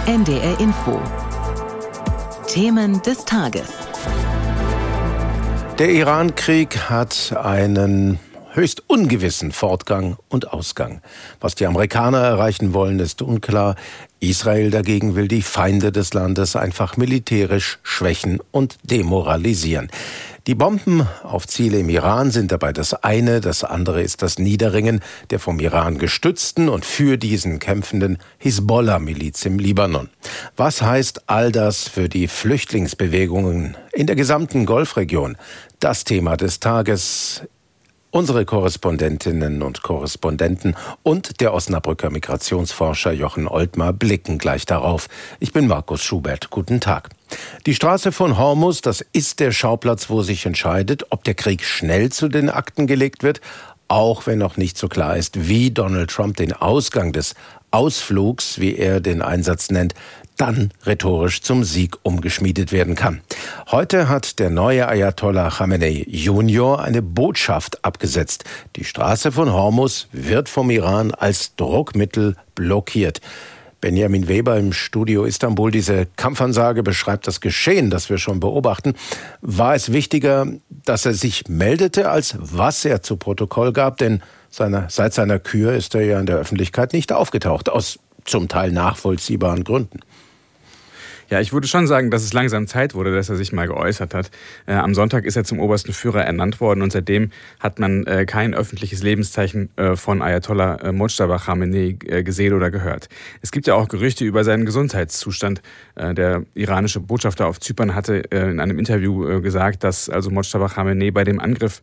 NDR Info. Themen des Tages. Der Iran-Krieg hat einen höchst ungewissen Fortgang und Ausgang. Was die Amerikaner erreichen wollen, ist unklar. Israel dagegen will die Feinde des Landes einfach militärisch schwächen und demoralisieren. Die Bomben auf Ziele im Iran sind dabei das eine, das andere ist das Niederringen der vom Iran gestützten und für diesen kämpfenden Hisbollah-Miliz im Libanon. Was heißt all das für die Flüchtlingsbewegungen in der gesamten Golfregion? Das Thema des Tages. Unsere Korrespondentinnen und Korrespondenten und der Osnabrücker Migrationsforscher Jochen Oltmar blicken gleich darauf. Ich bin Markus Schubert. Guten Tag. Die Straße von Hormuz, das ist der Schauplatz, wo sich entscheidet, ob der Krieg schnell zu den Akten gelegt wird, auch wenn noch nicht so klar ist, wie Donald Trump den Ausgang des Ausflugs, wie er den Einsatz nennt, dann rhetorisch zum Sieg umgeschmiedet werden kann. Heute hat der neue Ayatollah Khamenei Junior eine Botschaft abgesetzt. Die Straße von Hormuz wird vom Iran als Druckmittel blockiert. Benjamin Weber im Studio Istanbul. Diese Kampfansage beschreibt das Geschehen, das wir schon beobachten. War es wichtiger, dass er sich meldete, als was er zu Protokoll gab? Denn seit seiner Kür ist er ja in der Öffentlichkeit nicht aufgetaucht, aus zum Teil nachvollziehbaren Gründen. Ja, ich würde schon sagen, dass es langsam Zeit wurde, dass er sich mal geäußert hat. Am Sonntag ist er zum obersten Führer ernannt worden und seitdem hat man kein öffentliches Lebenszeichen von Ayatollah Mojtaba Khamenei gesehen oder gehört. Es gibt ja auch Gerüchte über seinen Gesundheitszustand. Der iranische Botschafter auf Zypern hatte in einem Interview gesagt, dass also Mojtaba Khamenei bei dem Angriff,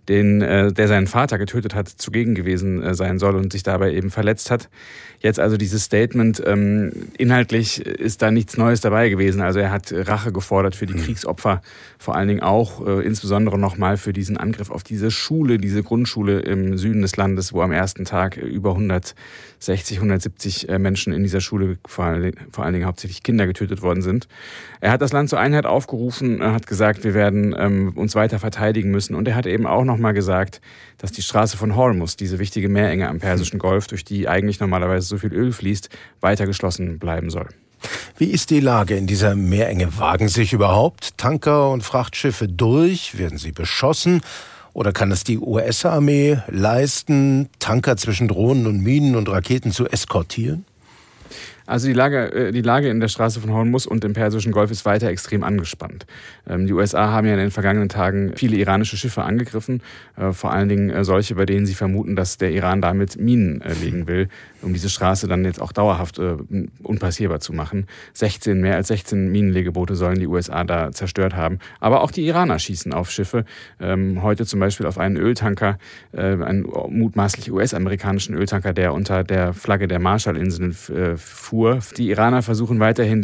der seinen Vater getötet hat, zugegen gewesen sein soll und sich dabei eben verletzt hat. Jetzt also dieses Statement, inhaltlich ist da nichts Neues dabei gewesen. Also er hat Rache gefordert für die Kriegsopfer, vor allen Dingen auch insbesondere nochmal für diesen Angriff auf diese Schule, diese Grundschule im Süden des Landes, wo am ersten Tag über 160, 170 Menschen in dieser Schule, vor allen Dingen hauptsächlich Kinder, getötet worden sind. Er hat das Land zur Einheit aufgerufen, hat gesagt, wir werden uns weiter verteidigen müssen. Und er hat eben auch nochmal gesagt, dass die Straße von Hormuz, diese wichtige Meerenge am Persischen Golf, durch die eigentlich normalerweise so viel Öl fließt, weiter geschlossen bleiben soll. Wie ist die Lage in dieser Meerenge? Wagen sich überhaupt Tanker und Frachtschiffe durch? Werden sie beschossen? Oder kann es die US-Armee leisten, Tanker zwischen Drohnen und Minen und Raketen zu eskortieren? Also die Lage in der Straße von Hormuz und im Persischen Golf ist weiter extrem angespannt. Die USA haben ja in den vergangenen Tagen viele iranische Schiffe angegriffen, vor allen Dingen solche, bei denen sie vermuten, dass der Iran damit Minen legen will, um diese Straße dann jetzt auch dauerhaft unpassierbar zu machen. Mehr als 16 Minenlegeboote sollen die USA da zerstört haben. Aber auch die Iraner schießen auf Schiffe. Heute zum Beispiel auf einen Öltanker, einen mutmaßlich US-amerikanischen Öltanker, der unter der Flagge der Marshallinseln fuhr. Die Iraner versuchen weiterhin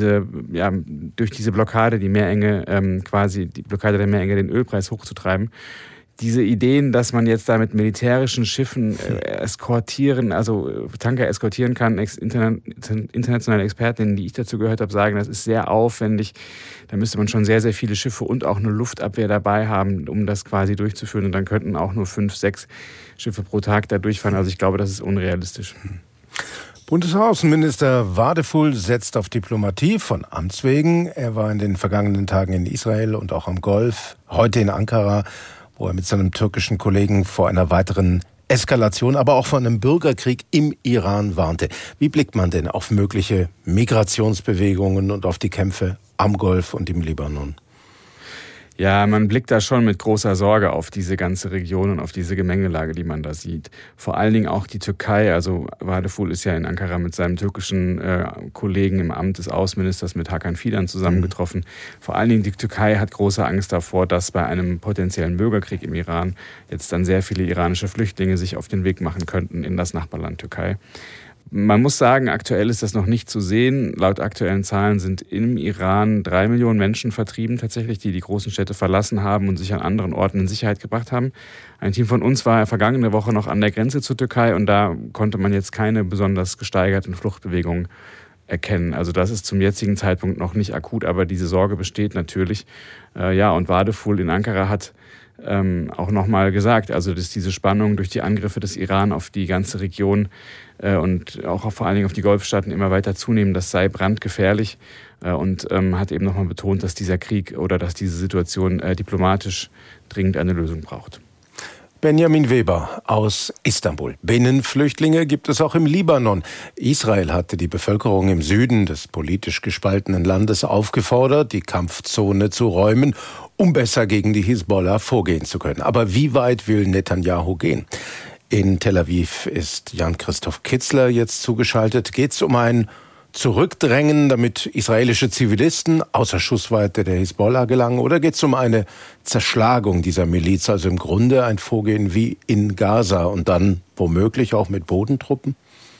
durch diese Blockade die Blockade der Meerenge den Ölpreis hochzutreiben. Diese Ideen, dass man jetzt da mit militärischen Schiffen Tanker eskortieren kann, internationale Expertinnen, die ich dazu gehört habe, sagen, das ist sehr aufwendig. Da müsste man schon sehr, sehr viele Schiffe und auch eine Luftabwehr dabei haben, um das quasi durchzuführen. Und dann könnten auch nur 5, 6 Schiffe pro Tag da durchfahren. Also ich glaube, das ist unrealistisch. Bundesaußenminister Wadefull setzt auf Diplomatie von Amts wegen. Er war in den vergangenen Tagen in Israel und auch am Golf, heute in Ankara, wo er mit seinem türkischen Kollegen vor einer weiteren Eskalation, aber auch vor einem Bürgerkrieg im Iran warnte. Wie blickt man denn auf mögliche Migrationsbewegungen und auf die Kämpfe am Golf und im Libanon? Ja, man blickt da schon mit großer Sorge auf diese ganze Region und auf diese Gemengelage, die man da sieht. Vor allen Dingen auch die Türkei. Also Wadefull ist ja in Ankara mit seinem türkischen Kollegen im Amt des Außenministers mit Hakan Fidan zusammengetroffen. Vor allen Dingen die Türkei hat große Angst davor, dass bei einem potenziellen Bürgerkrieg im Iran jetzt dann sehr viele iranische Flüchtlinge sich auf den Weg machen könnten in das Nachbarland Türkei. Man muss sagen, aktuell ist das noch nicht zu sehen. Laut aktuellen Zahlen sind im Iran 3 Millionen Menschen vertrieben tatsächlich, die die großen Städte verlassen haben und sich an anderen Orten in Sicherheit gebracht haben. Ein Team von uns war vergangene Woche noch an der Grenze zur Türkei und da konnte man jetzt keine besonders gesteigerten Fluchtbewegungen erkennen. Also das ist zum jetzigen Zeitpunkt noch nicht akut, aber diese Sorge besteht natürlich. Und Wadefull in Ankara hat auch nochmal gesagt. Also dass diese Spannung durch die Angriffe des Iran auf die ganze Region und auch vor allen Dingen auf die Golfstaaten immer weiter zunehmen, das sei brandgefährlich. Und hat eben nochmal betont, dass dieser Krieg oder dass diese Situation diplomatisch dringend eine Lösung braucht. Benjamin Weber aus Istanbul. Binnenflüchtlinge gibt es auch im Libanon. Israel hatte die Bevölkerung im Süden des politisch gespaltenen Landes aufgefordert, die Kampfzone zu räumen, um besser gegen die Hisbollah vorgehen zu können. Aber wie weit will Netanyahu gehen? In Tel Aviv ist Jan-Christoph Kitzler jetzt zugeschaltet. Geht es um ein Zurückdrängen, damit israelische Zivilisten außer Schussweite der Hisbollah gelangen? Oder geht es um eine Zerschlagung dieser Miliz, also im Grunde ein Vorgehen wie in Gaza und dann womöglich auch mit Bodentruppen?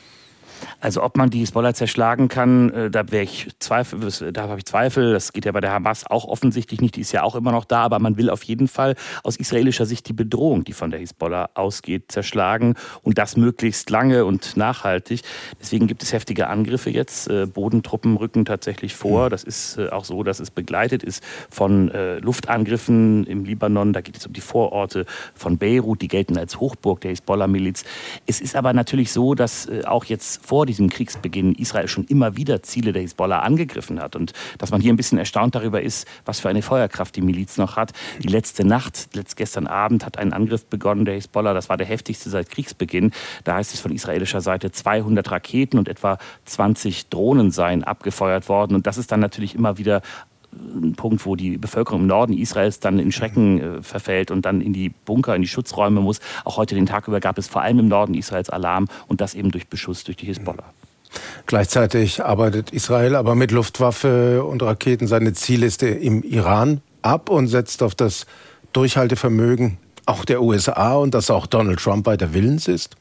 Also ob man die Hisbollah zerschlagen kann, da habe ich Zweifel. Das geht ja bei der Hamas auch offensichtlich nicht. Die ist ja auch immer noch da. Aber man will auf jeden Fall aus israelischer Sicht die Bedrohung, die von der Hisbollah ausgeht, zerschlagen. Und das möglichst lange und nachhaltig. Deswegen gibt es heftige Angriffe jetzt. Bodentruppen rücken tatsächlich vor. Das ist auch so, dass es begleitet ist von Luftangriffen im Libanon. Da geht es um die Vororte von Beirut. Die gelten als Hochburg der Hisbollah-Miliz. Es ist aber natürlich so, dass auch jetzt vor diesem Kriegsbeginn Israel schon immer wieder Ziele der Hisbollah angegriffen hat. Und dass man hier ein bisschen erstaunt darüber ist, was für eine Feuerkraft die Miliz noch hat. Die letzte Nacht, gestern Abend, hat ein Angriff begonnen der Hisbollah. Das war der heftigste seit Kriegsbeginn. Da heißt es von israelischer Seite, 200 Raketen und etwa 20 Drohnen seien abgefeuert worden. Und das ist dann natürlich immer wieder ein Punkt, wo die Bevölkerung im Norden Israels dann in Schrecken verfällt und dann in die Bunker, in die Schutzräume muss. Auch heute den Tag über gab es vor allem im Norden Israels Alarm und das eben durch Beschuss durch die Hisbollah. Gleichzeitig arbeitet Israel aber mit Luftwaffe und Raketen seine Zielliste im Iran ab und setzt auf das Durchhaltevermögen auch der USA und dass auch Donald Trump weiter willens ist?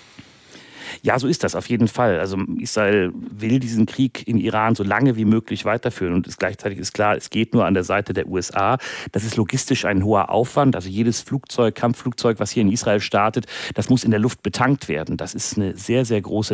Ja, so ist das auf jeden Fall. Also Israel will diesen Krieg im Iran so lange wie möglich weiterführen und gleichzeitig ist klar, es geht nur an der Seite der USA. Das ist logistisch ein hoher Aufwand. Also jedes Flugzeug, Kampfflugzeug, was hier in Israel startet, das muss in der Luft betankt werden. Das ist ein sehr großer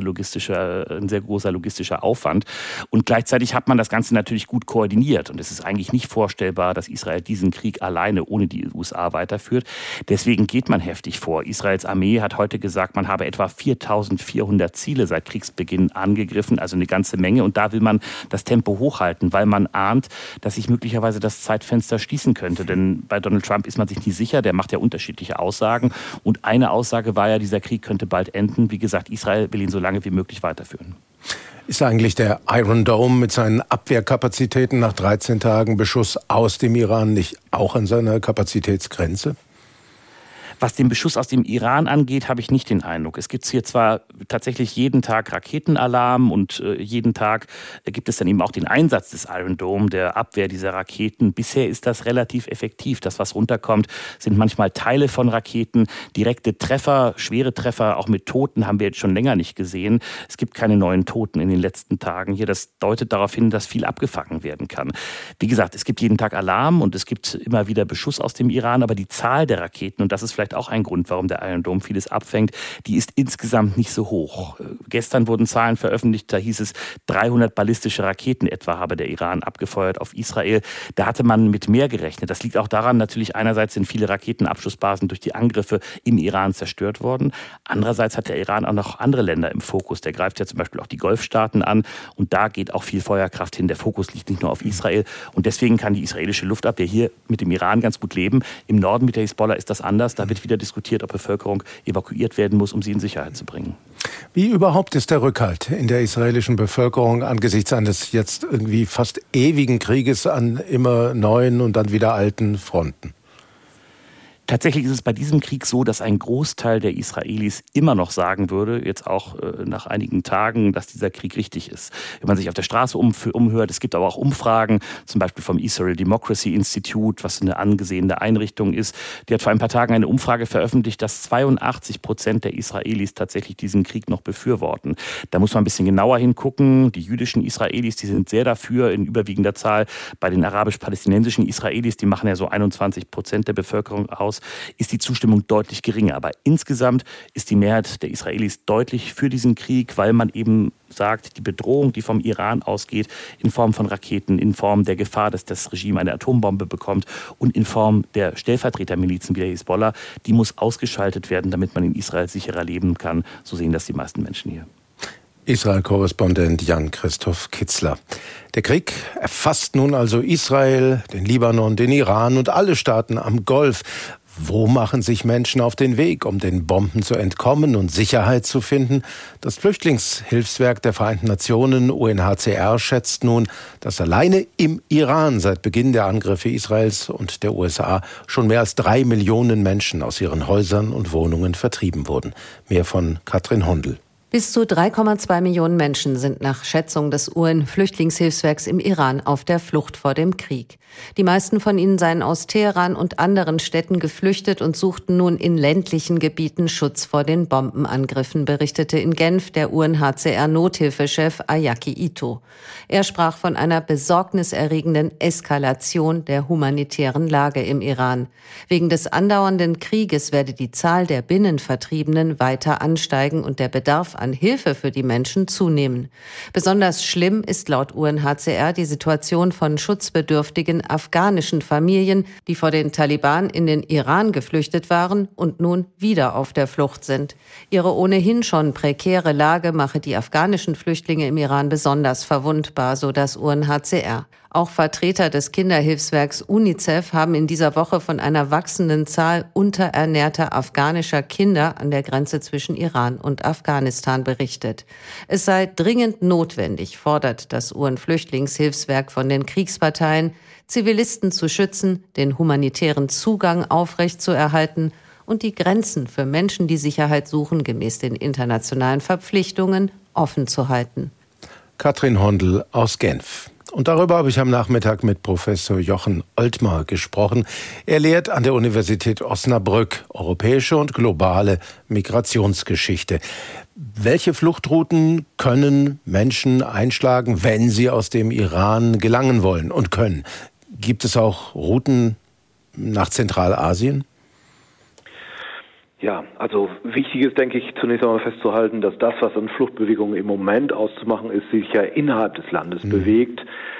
logistischer Aufwand. Und gleichzeitig hat man das Ganze natürlich gut koordiniert. Und es ist eigentlich nicht vorstellbar, dass Israel diesen Krieg alleine ohne die USA weiterführt. Deswegen geht man heftig vor. Israels Armee hat heute gesagt, man habe etwa 4.400 Ziele seit Kriegsbeginn angegriffen, also eine ganze Menge. Und da will man das Tempo hochhalten, weil man ahnt, dass sich möglicherweise das Zeitfenster schließen könnte. Denn bei Donald Trump ist man sich nicht sicher, der macht ja unterschiedliche Aussagen. Und eine Aussage war ja, dieser Krieg könnte bald enden. Wie gesagt, Israel will ihn so lange wie möglich weiterführen. Ist eigentlich der Iron Dome mit seinen Abwehrkapazitäten nach 13 Tagen Beschuss aus dem Iran nicht auch an seiner Kapazitätsgrenze? Was den Beschuss aus dem Iran angeht, habe ich nicht den Eindruck. Es gibt hier zwar tatsächlich jeden Tag Raketenalarm und jeden Tag gibt es dann eben auch den Einsatz des Iron Dome, der Abwehr dieser Raketen. Bisher ist das relativ effektiv. Das, was runterkommt, sind manchmal Teile von Raketen, direkte Treffer, schwere Treffer, auch mit Toten haben wir jetzt schon länger nicht gesehen. Es gibt keine neuen Toten in den letzten Tagen hier. Das deutet darauf hin, dass viel abgefangen werden kann. Wie gesagt, es gibt jeden Tag Alarm und es gibt immer wieder Beschuss aus dem Iran, aber die Zahl der Raketen, und das ist vielleicht auch ein Grund, warum der Iron Dome vieles abfängt, die ist insgesamt nicht so hoch. Gestern wurden Zahlen veröffentlicht, da hieß es, 300 ballistische Raketen etwa habe der Iran abgefeuert auf Israel. Da hatte man mit mehr gerechnet. Das liegt auch daran, natürlich einerseits sind viele Raketenabschussbasen durch die Angriffe im Iran zerstört worden. Andererseits hat der Iran auch noch andere Länder im Fokus. Der greift ja zum Beispiel auch die Golfstaaten an und da geht auch viel Feuerkraft hin. Der Fokus liegt nicht nur auf Israel und deswegen kann die israelische Luftabwehr hier mit dem Iran ganz gut leben. Im Norden mit der Hisbollah ist das anders. Da wird wieder diskutiert, ob Bevölkerung evakuiert werden muss, um sie in Sicherheit zu bringen. Wie überhaupt ist der Rückhalt in der israelischen Bevölkerung angesichts eines jetzt irgendwie fast ewigen Krieges an immer neuen und dann wieder alten Fronten? Tatsächlich ist es bei diesem Krieg so, dass ein Großteil der Israelis immer noch sagen würde, jetzt auch nach einigen Tagen, dass dieser Krieg richtig ist. Wenn man sich auf der Straße umhört, es gibt aber auch Umfragen, zum Beispiel vom Israel Democracy Institute, was eine angesehene Einrichtung ist. Die hat vor ein paar Tagen eine Umfrage veröffentlicht, dass 82% der Israelis tatsächlich diesen Krieg noch befürworten. Da muss man ein bisschen genauer hingucken. Die jüdischen Israelis, die sind sehr dafür, in überwiegender Zahl. Bei den arabisch-palästinensischen Israelis, die machen ja so 21% der Bevölkerung aus. aus, ist die Zustimmung deutlich geringer. Aber insgesamt ist die Mehrheit der Israelis deutlich für diesen Krieg, weil man eben sagt, die Bedrohung, die vom Iran ausgeht, in Form von Raketen, in Form der Gefahr, dass das Regime eine Atombombe bekommt und in Form der Stellvertretermilizen wie der Hisbollah, die muss ausgeschaltet werden, damit man in Israel sicherer leben kann. So sehen das die meisten Menschen hier. Israel-Korrespondent Jan-Christoph Kitzler. Der Krieg erfasst nun also Israel, den Libanon, den Iran und alle Staaten am Golf. Wo machen sich Menschen auf den Weg, um den Bomben zu entkommen und Sicherheit zu finden? Das Flüchtlingshilfswerk der Vereinten Nationen, UNHCR, schätzt nun, dass alleine im Iran seit Beginn der Angriffe Israels und der USA schon mehr als 3 Millionen Menschen aus ihren Häusern und Wohnungen vertrieben wurden. Mehr von Katrin Hondel. Bis zu 3,2 Millionen Menschen sind nach Schätzung des UN-Flüchtlingshilfswerks im Iran auf der Flucht vor dem Krieg. Die meisten von ihnen seien aus Teheran und anderen Städten geflüchtet und suchten nun in ländlichen Gebieten Schutz vor den Bombenangriffen, berichtete in Genf der UNHCR-Nothilfechef Ayaki Ito. Er sprach von einer besorgniserregenden Eskalation der humanitären Lage im Iran. Wegen des andauernden Krieges werde die Zahl der Binnenvertriebenen weiter ansteigen und der Bedarf an Hilfe für die Menschen zunehmen. Besonders schlimm ist laut UNHCR die Situation von schutzbedürftigen afghanischen Familien, die vor den Taliban in den Iran geflüchtet waren und nun wieder auf der Flucht sind. Ihre ohnehin schon prekäre Lage mache die afghanischen Flüchtlinge im Iran besonders verwundbar, so das UNHCR. Auch Vertreter des Kinderhilfswerks UNICEF haben in dieser Woche von einer wachsenden Zahl unterernährter afghanischer Kinder an der Grenze zwischen Iran und Afghanistan berichtet. Es sei dringend notwendig, fordert das UN-Flüchtlingshilfswerk von den Kriegsparteien, Zivilisten zu schützen, den humanitären Zugang aufrechtzuerhalten und die Grenzen für Menschen, die Sicherheit suchen, gemäß den internationalen Verpflichtungen offen zu halten. Katrin Hondel aus Genf. Und darüber habe ich am Nachmittag mit Professor Jochen Oltmar gesprochen. Er lehrt an der Universität Osnabrück europäische und globale Migrationsgeschichte. Welche Fluchtrouten können Menschen einschlagen, wenn sie aus dem Iran gelangen wollen und können? Gibt es auch Routen nach Zentralasien? Ja, also wichtig ist, denke ich, zunächst einmal festzuhalten, dass das, was an Fluchtbewegungen im Moment auszumachen ist, sich ja innerhalb des Landes bewegt.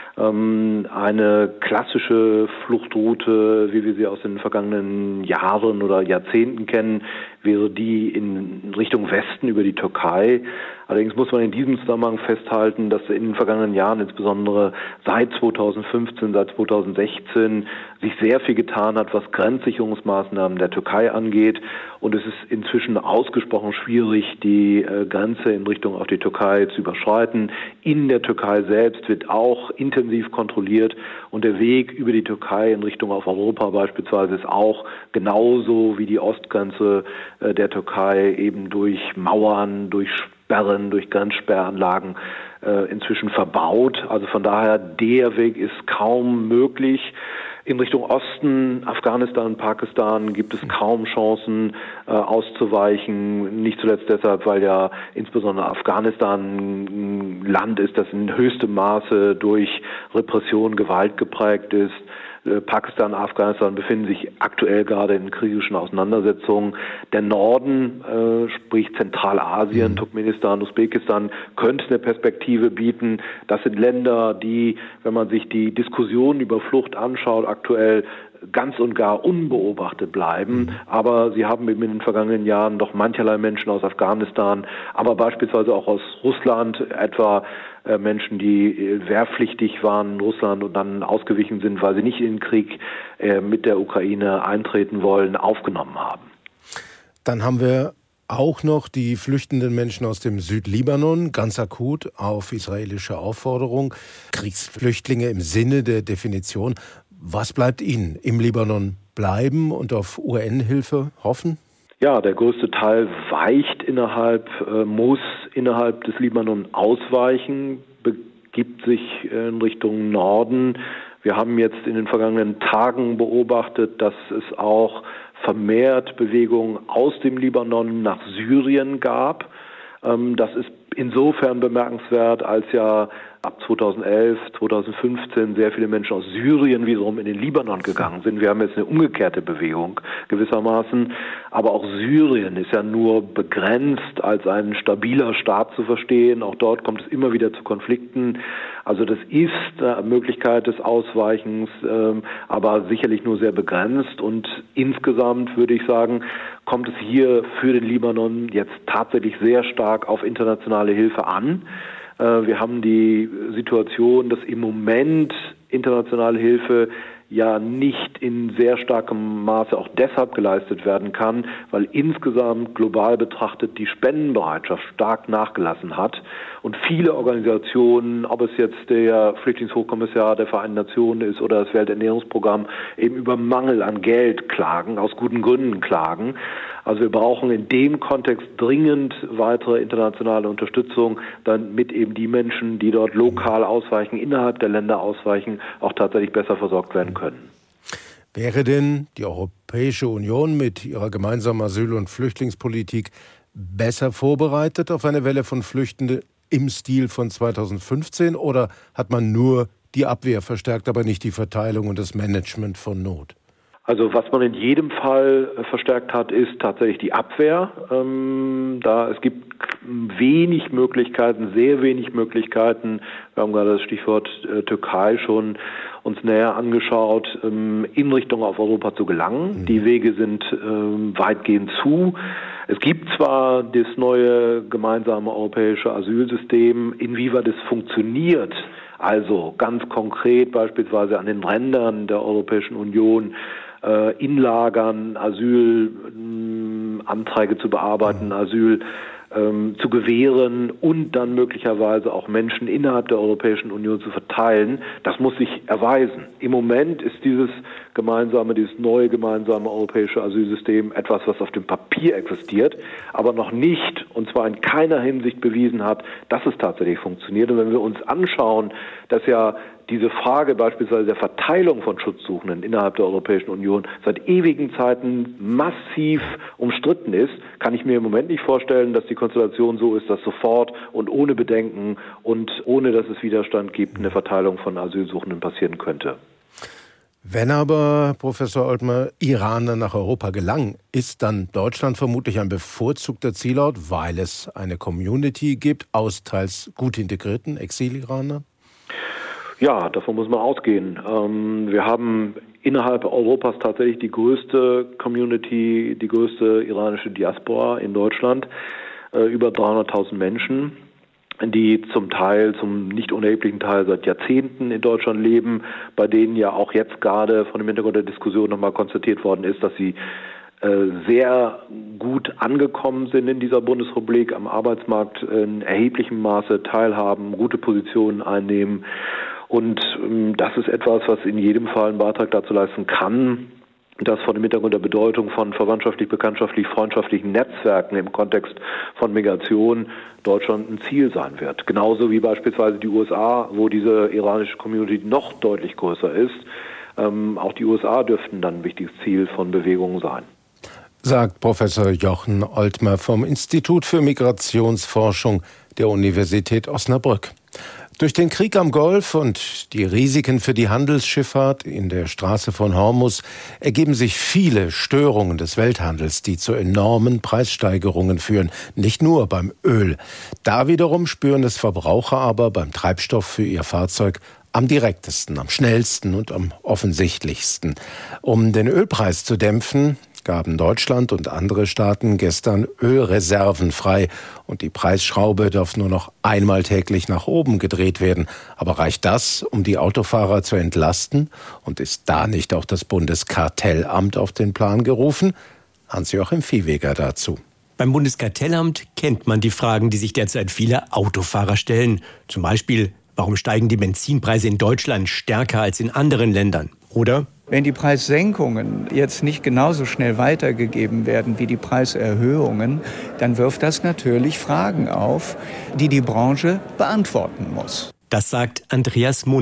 Eine klassische Fluchtroute, wie wir sie aus den vergangenen Jahren oder Jahrzehnten kennen, wäre die in Richtung Westen über die Türkei. Allerdings muss man in diesem Zusammenhang festhalten, dass in den vergangenen Jahren, insbesondere seit 2015, seit 2016, sich sehr viel getan hat, was Grenzsicherungsmaßnahmen der Türkei angeht. Und es ist inzwischen ausgesprochen schwierig, die Grenze in Richtung auf die Türkei zu überschreiten. In der Türkei selbst wird auch intensiv kontrolliert und der Weg über die Türkei in Richtung auf Europa beispielsweise ist auch genauso wie die Ostgrenze der Türkei eben durch Mauern, durch Sperren, durch Grenzsperranlagen inzwischen verbaut. Also von daher, der Weg ist kaum möglich. In Richtung Osten, Afghanistan, Pakistan gibt es kaum Chancen auszuweichen. Nicht zuletzt deshalb, weil ja insbesondere Afghanistan ein Land ist, das in höchstem Maße durch Repression, Gewalt geprägt ist. Pakistan, Afghanistan befinden sich aktuell gerade in kriegerischen Auseinandersetzungen. Der Norden, sprich Zentralasien, Turkmenistan, Usbekistan, könnte eine Perspektive bieten. Das sind Länder, die, wenn man sich die Diskussion über Flucht anschaut, aktuell ganz und gar unbeobachtet bleiben. Aber sie haben eben in den vergangenen Jahren doch mancherlei Menschen aus Afghanistan, aber beispielsweise auch aus Russland, etwa Menschen, die wehrpflichtig waren in Russland und dann ausgewichen sind, weil sie nicht in den Krieg mit der Ukraine eintreten wollen, aufgenommen haben. Dann haben wir auch noch die flüchtenden Menschen aus dem Südlibanon, ganz akut auf israelische Aufforderung. Kriegsflüchtlinge im Sinne der Definition. Was bleibt Ihnen? Im Libanon bleiben und auf UN-Hilfe hoffen? Ja, der größte Teil muss innerhalb des Libanon ausweichen, begibt sich in Richtung Norden. Wir haben jetzt in den vergangenen Tagen beobachtet, dass es auch vermehrt Bewegungen aus dem Libanon nach Syrien gab. Das ist insofern bemerkenswert, als ja ab 2011, 2015 sehr viele Menschen aus Syrien wiederum in den Libanon gegangen sind. Wir haben jetzt eine umgekehrte Bewegung gewissermaßen. Aber auch Syrien ist ja nur begrenzt als ein stabiler Staat zu verstehen. Auch dort kommt es immer wieder zu Konflikten. Also das ist eine Möglichkeit des Ausweichens, aber sicherlich nur sehr begrenzt. Und insgesamt würde ich sagen, kommt es hier für den Libanon jetzt tatsächlich sehr stark auf internationale Hilfe an. Wir haben die Situation, dass im Moment internationale Hilfe ja nicht in sehr starkem Maße auch deshalb geleistet werden kann, weil insgesamt global betrachtet die Spendenbereitschaft stark nachgelassen hat und viele Organisationen, ob es jetzt der Flüchtlingshochkommissar der Vereinten Nationen ist oder das Welternährungsprogramm, eben über Mangel an Geld klagen, aus guten Gründen klagen. Also wir brauchen in dem Kontext dringend weitere internationale Unterstützung, damit eben die Menschen, die dort lokal ausweichen, innerhalb der Länder ausweichen, auch tatsächlich besser versorgt werden können. Wäre denn die Europäische Union mit ihrer gemeinsamen Asyl- und Flüchtlingspolitik besser vorbereitet auf eine Welle von Flüchtenden im Stil von 2015 oder hat man nur die Abwehr verstärkt, aber nicht die Verteilung und das Management von Not? Also was man in jedem Fall verstärkt hat, ist tatsächlich die Abwehr. Es gibt wenig Möglichkeiten, sehr wenig Möglichkeiten. Wir haben gerade das Stichwort Türkei schon uns näher angeschaut, in Richtung auf Europa zu gelangen. Die Wege sind weitgehend zu. Es gibt zwar das neue gemeinsame europäische Asylsystem, inwieweit es funktioniert, also ganz konkret beispielsweise an den Rändern der Europäischen Union, in Lagern Asylanträge zu bearbeiten, Asyl zu gewähren und dann möglicherweise auch Menschen innerhalb der Europäischen Union zu verteilen, das muss sich erweisen. Im Moment ist dieses neue gemeinsame europäische Asylsystem etwas, was auf dem Papier existiert, aber noch nicht, und zwar in keiner Hinsicht bewiesen hat, dass es tatsächlich funktioniert. Und wenn wir uns anschauen, dass ja diese Frage beispielsweise der Verteilung von Schutzsuchenden innerhalb der Europäischen Union seit ewigen Zeiten massiv umstritten ist, kann ich mir im Moment nicht vorstellen, dass die Konstellation so ist, dass sofort und ohne Bedenken und ohne dass es Widerstand gibt, eine Verteilung von Asylsuchenden passieren könnte. Wenn aber, Professor Oltmer, Iraner nach Europa gelangen, ist dann Deutschland vermutlich ein bevorzugter Zielort, weil es eine Community gibt aus teils gut integrierten Exil-Iraner? Ja, davon muss man ausgehen. Wir haben innerhalb Europas tatsächlich die größte Community, die größte iranische Diaspora in Deutschland, über 300.000 Menschen, die zum nicht unerheblichen Teil seit Jahrzehnten in Deutschland leben, bei denen ja auch jetzt gerade von dem Hintergrund der Diskussion nochmal konstatiert worden ist, dass sie sehr gut angekommen sind in dieser Bundesrepublik, am Arbeitsmarkt in erheblichem Maße teilhaben, gute Positionen einnehmen. Und das ist etwas, was in jedem Fall einen Beitrag dazu leisten kann, dass vor dem Hintergrund der Bedeutung von verwandtschaftlich, bekanntschaftlich, freundschaftlichen Netzwerken im Kontext von Migration Deutschland ein Ziel sein wird. Genauso wie beispielsweise die USA, wo diese iranische Community noch deutlich größer ist. Auch die USA dürften dann ein wichtiges Ziel von Bewegungen sein. Sagt Professor Jochen Oltmer vom Institut für Migrationsforschung der Universität Osnabrück. Durch den Krieg am Golf und die Risiken für die Handelsschifffahrt in der Straße von Hormuz ergeben sich viele Störungen des Welthandels, die zu enormen Preissteigerungen führen. Nicht nur beim Öl. Da wiederum spüren es Verbraucher aber beim Treibstoff für ihr Fahrzeug am direktesten, am schnellsten und am offensichtlichsten. Um den Ölpreis zu dämpfen, gaben Deutschland und andere Staaten gestern Ölreserven frei und die Preisschraube darf nur noch einmal täglich nach oben gedreht werden. Aber reicht das, um die Autofahrer zu entlasten? Und ist da nicht auch das Bundeskartellamt auf den Plan gerufen? Hans-Joachim Viehweger dazu. Beim Bundeskartellamt kennt man die Fragen, die sich derzeit viele Autofahrer stellen. Zum Beispiel, warum steigen die Benzinpreise in Deutschland stärker als in anderen Ländern? Oder wenn die Preissenkungen jetzt nicht genauso schnell weitergegeben werden wie die Preiserhöhungen, dann wirft das natürlich Fragen auf, die die Branche beantworten muss. Das sagt Andreas Mund,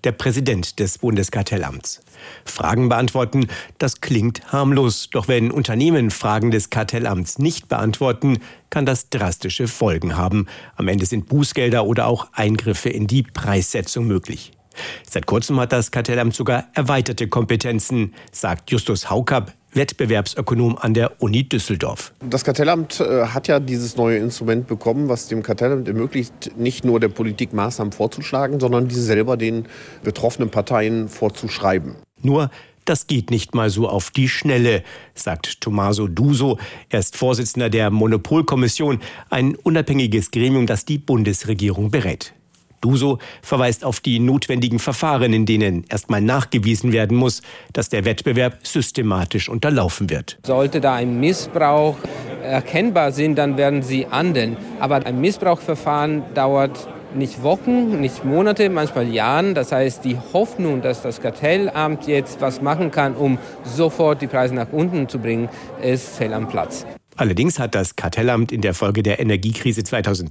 der Präsident des Bundeskartellamts. Fragen beantworten, das klingt harmlos. Doch wenn Unternehmen Fragen des Kartellamts nicht beantworten, kann das drastische Folgen haben. Am Ende sind Bußgelder oder auch Eingriffe in die Preissetzung möglich. Seit kurzem hat das Kartellamt sogar erweiterte Kompetenzen, sagt Justus Haukapp, Wettbewerbsökonom an der Uni Düsseldorf. Das Kartellamt hat ja dieses neue Instrument bekommen, was dem Kartellamt ermöglicht, nicht nur der Politik Maßnahmen vorzuschlagen, sondern diese selber den betroffenen Parteien vorzuschreiben. Nur, das geht nicht mal so auf die Schnelle, sagt Tommaso Duso. Er ist Vorsitzender der Monopolkommission, ein unabhängiges Gremium, das die Bundesregierung berät. Duso verweist auf die notwendigen Verfahren, in denen erstmal nachgewiesen werden muss, dass der Wettbewerb systematisch unterlaufen wird. Sollte da ein Missbrauch erkennbar sein, dann werden sie ahnden. Aber ein Missbrauchsverfahren dauert nicht Wochen, nicht Monate, manchmal Jahren. Das heißt, die Hoffnung, dass das Kartellamt jetzt was machen kann, um sofort die Preise nach unten zu bringen, ist fehl am Platz. Allerdings hat das Kartellamt in der Folge der Energiekrise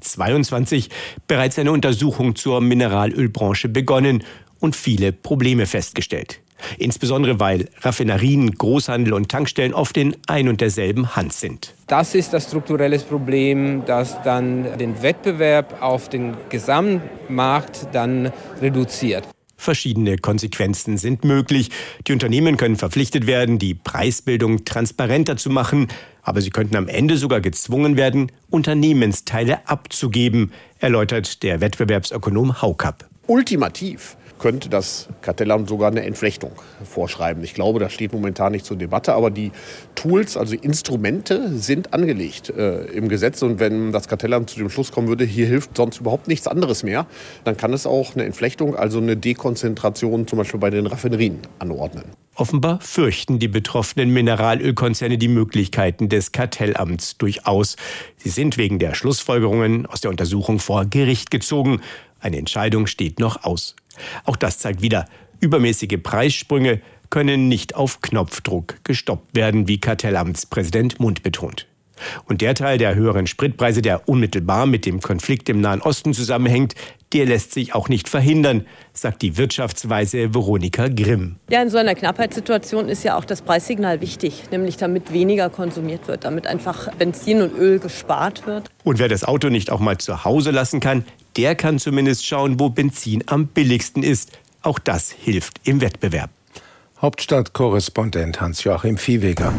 2022 bereits eine Untersuchung zur Mineralölbranche begonnen und viele Probleme festgestellt. Insbesondere weil Raffinerien, Großhandel und Tankstellen oft in ein und derselben Hand sind. Das ist das strukturelle Problem, das dann den Wettbewerb auf den Gesamtmarkt dann reduziert. Verschiedene Konsequenzen sind möglich. Die Unternehmen können verpflichtet werden, die Preisbildung transparenter zu machen. Aber sie könnten am Ende sogar gezwungen werden, Unternehmensteile abzugeben, erläutert der Wettbewerbsökonom Haukapp. Ultimativ könnte das Kartellamt sogar eine Entflechtung vorschreiben. Ich glaube, das steht momentan nicht zur Debatte, aber die Tools, also Instrumente, sind angelegt im Gesetz. Und wenn das Kartellamt zu dem Schluss kommen würde, hier hilft sonst überhaupt nichts anderes mehr, dann kann es auch eine Entflechtung, also eine Dekonzentration zum Beispiel bei den Raffinerien anordnen. Offenbar fürchten die betroffenen Mineralölkonzerne die Möglichkeiten des Kartellamts durchaus. Sie sind wegen der Schlussfolgerungen aus der Untersuchung vor Gericht gezogen. Eine Entscheidung steht noch aus. Auch das zeigt wieder, übermäßige Preissprünge können nicht auf Knopfdruck gestoppt werden, wie Kartellamtspräsident Mundt betont. Und der Teil der höheren Spritpreise, der unmittelbar mit dem Konflikt im Nahen Osten zusammenhängt, der lässt sich auch nicht verhindern, sagt die Wirtschaftsweise Veronika Grimm. Ja, in so einer Knappheitssituation ist ja auch das Preissignal wichtig, nämlich damit weniger konsumiert wird, damit einfach Benzin und Öl gespart wird. Und wer das Auto nicht auch mal zu Hause lassen kann, der kann zumindest schauen, wo Benzin am billigsten ist. Auch das hilft im Wettbewerb. Hauptstadtkorrespondent Hans-Joachim Viehweger.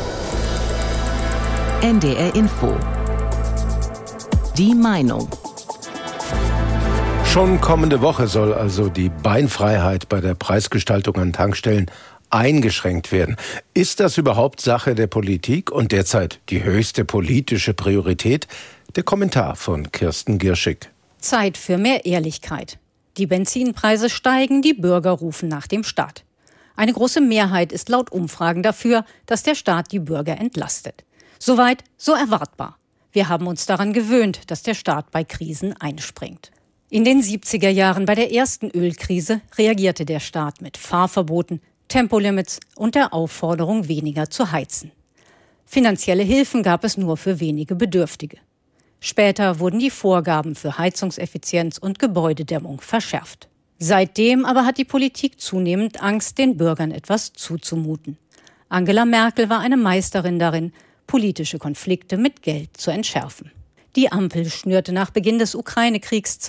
NDR Info. Die Meinung. Schon kommende Woche soll also die Beinfreiheit bei der Preisgestaltung an Tankstellen eingeschränkt werden. Ist das überhaupt Sache der Politik und derzeit die höchste politische Priorität? Der Kommentar von Kirsten Gierschig. Zeit für mehr Ehrlichkeit. Die Benzinpreise steigen, die Bürger rufen nach dem Staat. Eine große Mehrheit ist laut Umfragen dafür, dass der Staat die Bürger entlastet. Soweit, so erwartbar. Wir haben uns daran gewöhnt, dass der Staat bei Krisen einspringt. In den 70er Jahren bei der ersten Ölkrise reagierte der Staat mit Fahrverboten, Tempolimits und der Aufforderung, weniger zu heizen. Finanzielle Hilfen gab es nur für wenige Bedürftige. Später wurden die Vorgaben für Heizungseffizienz und Gebäudedämmung verschärft. Seitdem aber hat die Politik zunehmend Angst, den Bürgern etwas zuzumuten. Angela Merkel war eine Meisterin darin, politische Konflikte mit Geld zu entschärfen. Die Ampel schnürte nach Beginn des Ukraine-Kriegs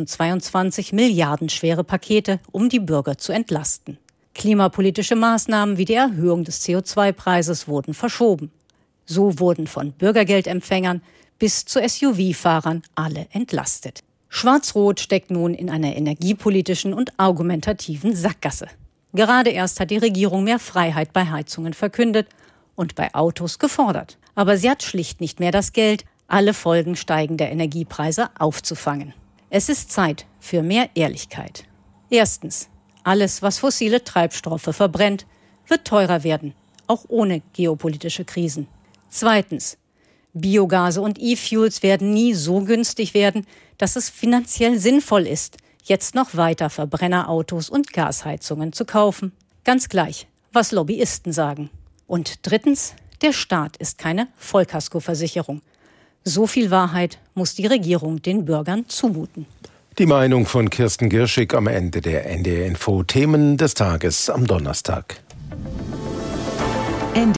2022 milliardenschwere Pakete, um die Bürger zu entlasten. Klimapolitische Maßnahmen wie die Erhöhung des CO2-Preises wurden verschoben. So wurden von Bürgergeldempfängern bis zu SUV-Fahrern alle entlastet. Schwarz-Rot steckt nun in einer energiepolitischen und argumentativen Sackgasse. Gerade erst hat die Regierung mehr Freiheit bei Heizungen verkündet und bei Autos gefordert. Aber sie hat schlicht nicht mehr das Geld, alle Folgen steigender Energiepreise aufzufangen. Es ist Zeit für mehr Ehrlichkeit. Erstens: Alles, was fossile Treibstoffe verbrennt, wird teurer werden, auch ohne geopolitische Krisen. Zweitens: Biogase und E-Fuels werden nie so günstig werden, dass es finanziell sinnvoll ist, jetzt noch weiter Verbrennerautos und Gasheizungen zu kaufen. Ganz gleich, was Lobbyisten sagen. Und drittens: Der Staat ist keine Vollkaskoversicherung. So viel Wahrheit muss die Regierung den Bürgern zumuten. Die Meinung von Kirsten Girschig am Ende der NDR Info Themen des Tages am Donnerstag.